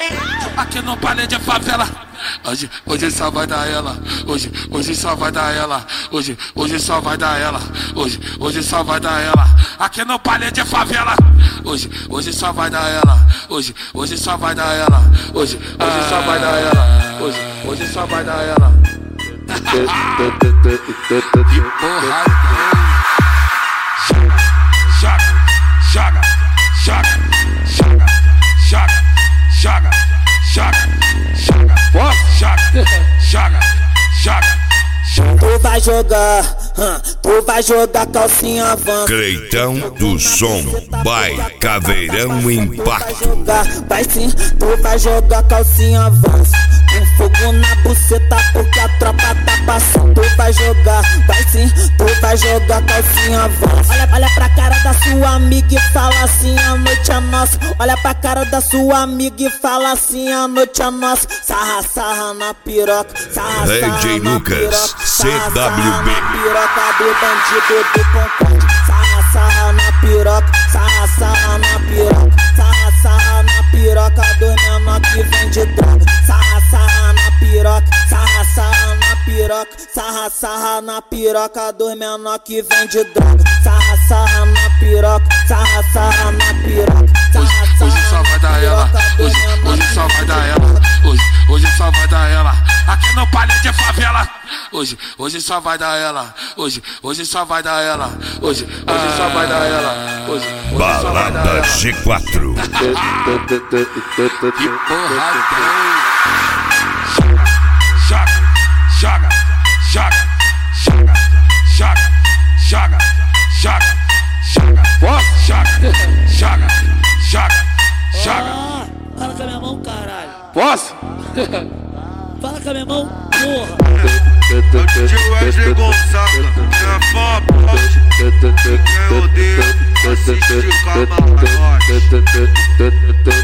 Aqui no baile de favela. Hoje só vai dar ela. Hoje só vai dar ela. Hoje só vai dar ela. Hoje só vai dar ela. Aqui no baile de favela. Hoje só vai dar ela. Hoje só vai dar ela. Hoje só vai dar ela. Hoje só vai dar ela. Que porra. Joga. Tu vai jogar calcinha avança. Creitão do som, by Caveirão Impacto. Vai sim, tu vai jogar calcinha avança. Com fogo na buceta porque a tropa tá passando. Tu vai jogar, vai sim, tu vai jogar calcinha avança. Olha pra cara da sua amiga e fala assim, a noite é nossa. Olha pra cara da sua amiga e fala assim, a noite é nossa. Sarra na piroca, sarra DJ na Lucas, piroca, CWB. na piroca do bandido do Concorde. Sarra na piroca, sarra na piroca, sarra na piroca do menor que vende droga. Sarra na piroca, sarra na piroca, sarra na piroca do menor que vende droga. Sarra na piroca, sarra na piroca. Hoje só vai dar ela. Hoje só vai dar ela. Hoje só vai dar ela. Aqui no baile de favela. Hoje só vai dar ela. Hoje só vai dar ela. Hoje só vai dar ela. Balada G4. Que porra. Joga. Fala com a minha mão, caralho. Posso? Fala com a minha mão, porra. Tio Wesley Gonçalves, minha foto. Quem odeia, assiste o camarote.